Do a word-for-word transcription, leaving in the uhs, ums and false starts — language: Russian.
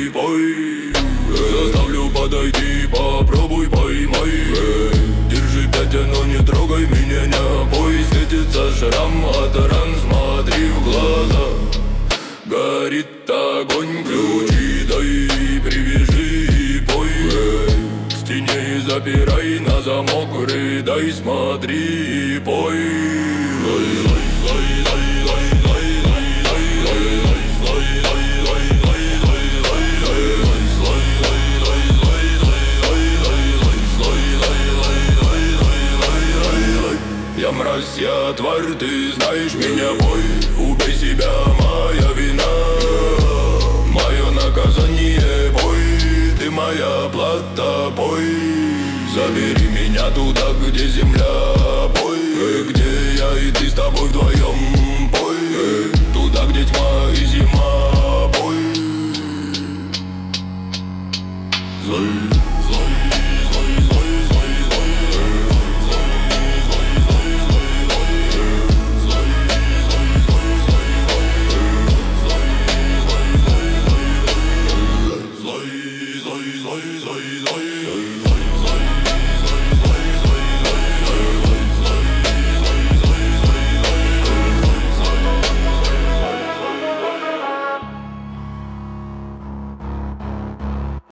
пой. Заставлю подойти, попробуй поймай. Держи пять, но не трогай меня, не бой. Светится шрам от ран, смотри в глаза. Горит огонь, ключи дай, привяжи и пой. К стене и запирай, на замок рыдай, смотри и пой. Я мразь, я тварь, ты знаешь меня, бой. Убей себя, моя вина, мое наказание, бой. Ты моя плата, бой. Забери меня туда, где земля, бой. Где я и ты с тобой вдвоем, бой. Туда, где тьма и зима, бой. Злой.